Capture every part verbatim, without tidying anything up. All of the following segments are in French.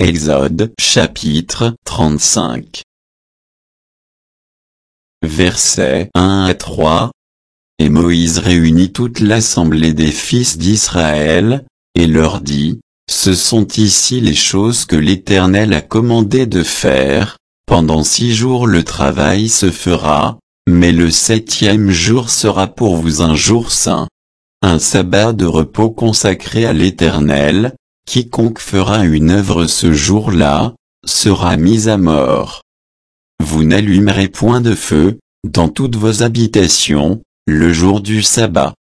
Exode chapitre trente-cinq. Versets un à trois. Et Moïse réunit toute l'assemblée des fils d'Israël, et leur dit, ce sont ici les choses que l'Éternel a commandé de faire, pendant six jours le travail se fera, mais le septième jour sera pour vous un jour saint. Un sabbat de repos consacré à l'Éternel, quiconque fera une œuvre ce jour-là, sera mis à mort. Vous n'allumerez point de feu, dans toutes vos habitations, le jour du sabbat.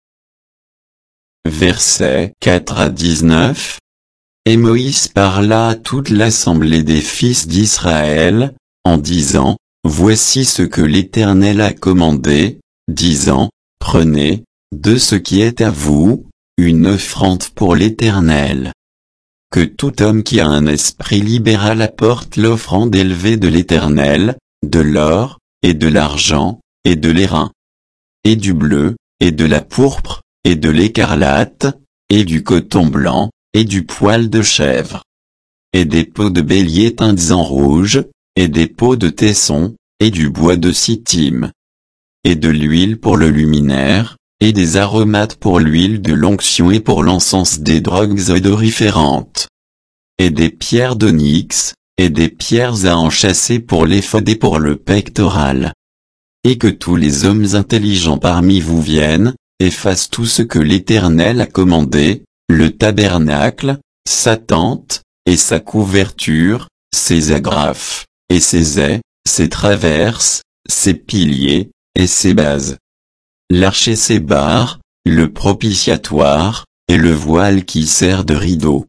Versets quatre à dix-neuf. Et Moïse parla à toute l'assemblée des fils d'Israël, en disant, voici ce que l'Éternel a commandé, disant, prenez, de ce qui est à vous, une offrande pour l'Éternel. Que tout homme qui a un esprit libéral apporte l'offrande élevée de l'Éternel, de l'or, et de l'argent, et de l'airain, et du bleu, et de la pourpre, et de l'écarlate, et du coton blanc, et du poil de chèvre, et des peaux de bélier teintes en rouge, et des peaux de tesson, et du bois de sittim, et de l'huile pour le luminaire, et des aromates pour l'huile de l'onction et pour l'encens des drogues odoriférantes, et des pierres d'onyx, et des pierres à enchâsser pour l'éphod et pour le pectoral. Et que tous les hommes intelligents parmi vous viennent, et fassent tout ce que l'Éternel a commandé, le tabernacle, sa tente, et sa couverture, ses agrafes, et ses ais, ses traverses, ses piliers, et ses bases. L'arche et ses barres, le propitiatoire, et le voile qui sert de rideau.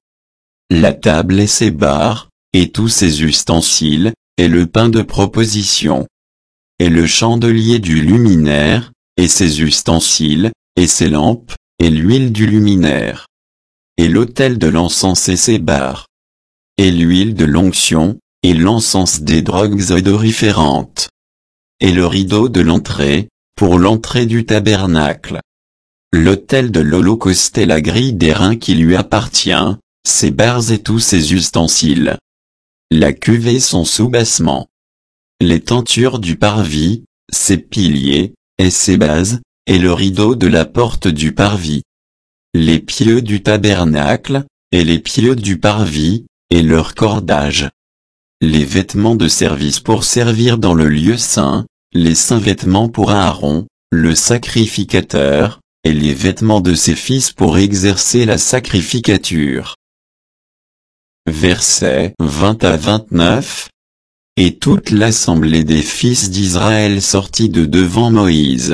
La table et ses barres, et tous ses ustensiles, et le pain de proposition. Et le chandelier du luminaire, et ses ustensiles, et ses lampes, et l'huile du luminaire. Et l'autel de l'encens et ses barres. Et l'huile de l'onction, et l'encens des drogues odoriférantes. Et le rideau de l'entrée, pour l'entrée du tabernacle. L'autel de l'holocauste et la grille d'airain qui lui appartient, ses barres et tous ses ustensiles. La cuve et son soubassement. Les tentures du parvis, ses piliers, et ses bases, et le rideau de la porte du parvis. Les pieux du tabernacle, et les pieux du parvis, et leur cordage. Les vêtements de service pour servir dans le lieu saint, les saints vêtements pour Aaron, le sacrificateur, et les vêtements de ses fils pour exercer la sacrificature. Versets vingt à vingt-neuf. Et toute l'assemblée des fils d'Israël sortit de devant Moïse.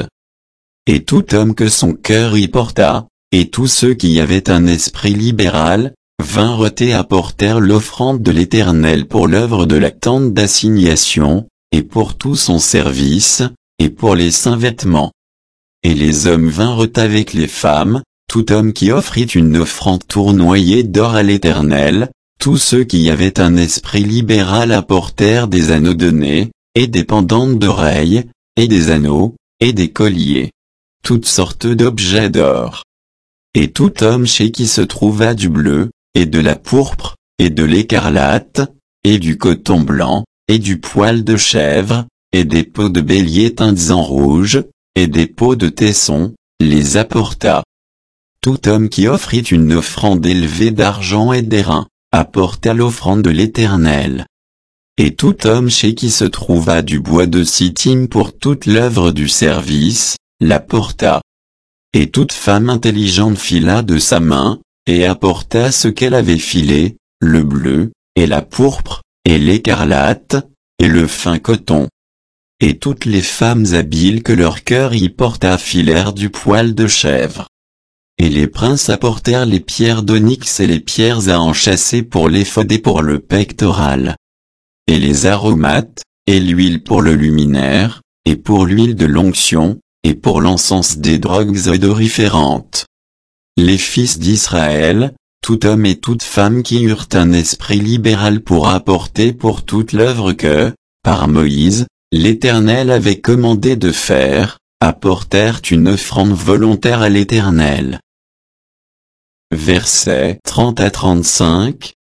Et tout homme que son cœur y porta, et tous ceux qui avaient un esprit libéral, vinrent et apportèrent l'offrande de l'Éternel pour l'œuvre de la tente d'assignation, et pour tout son service, et pour les saints vêtements. Et les hommes vinrent avec les femmes, tout homme qui offrit une offrande tournoyée d'or à l'Éternel, tous ceux qui avaient un esprit libéral apportèrent des anneaux de nez, et des pendantes d'oreilles, et des anneaux, et des colliers. Toutes sortes d'objets d'or. Et tout homme chez qui se trouva du bleu, et de la pourpre, et de l'écarlate, et du coton blanc, et du poil de chèvre, et des peaux de bélier teintes en rouge, et des peaux de tesson, les apporta. Tout homme qui offrit une offrande élevée d'argent et d'airain, apporta l'offrande de l'Éternel. Et tout homme chez qui se trouva du bois de sittim pour toute l'œuvre du service, l'apporta. Et toute femme intelligente fila de sa main, et apporta ce qu'elle avait filé, le bleu, et la pourpre, et l'écarlate, et le fin coton. Et toutes les femmes habiles que leur cœur y porta filèrent du poil de chèvre. Et les princes apportèrent les pierres d'onyx et les pierres à enchâsser pour l'éphod et pour le pectoral. Et les aromates, et l'huile pour le luminaire, et pour l'huile de l'onction, et pour l'encens des drogues odoriférantes. Les fils d'Israël, tout homme et toute femme qui eurent un esprit libéral pour apporter pour toute l'œuvre que, par Moïse, l'Éternel avait commandé de faire, apportèrent une offrande volontaire à l'Éternel. Versets trente à trente-cinq.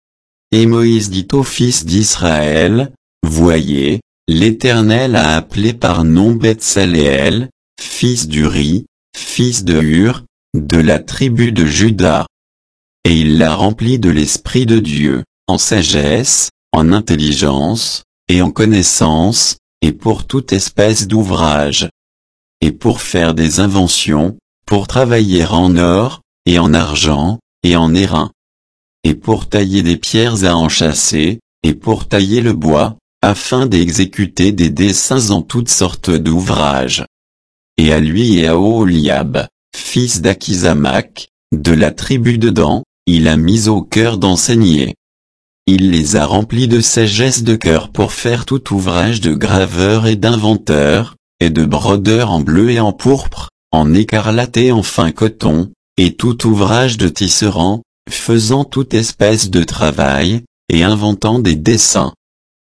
Et Moïse dit aux fils d'Israël, voyez, l'Éternel a appelé par nom Betsaléel, fils d'Uri, fils de Hur, de la tribu de Juda. Et il l'a rempli de l'Esprit de Dieu, en sagesse, en intelligence, et en connaissance, et pour toute espèce d'ouvrage. Et pour faire des inventions, pour travailler en or, et en argent, et en airain. Et pour tailler des pierres à enchâsser, et pour tailler le bois, afin d'exécuter des dessins en toutes sortes d'ouvrages. Et à lui et à Oholiab, fils d'Akhisamach, de la tribu de Dan, il a mis au cœur d'enseigner. Il les a remplis de sagesse de cœur pour faire tout ouvrage de graveur et d'inventeur, et de brodeur en bleu et en pourpre, en écarlate et en fin coton, et tout ouvrage de tisserand, faisant toute espèce de travail, et inventant des dessins.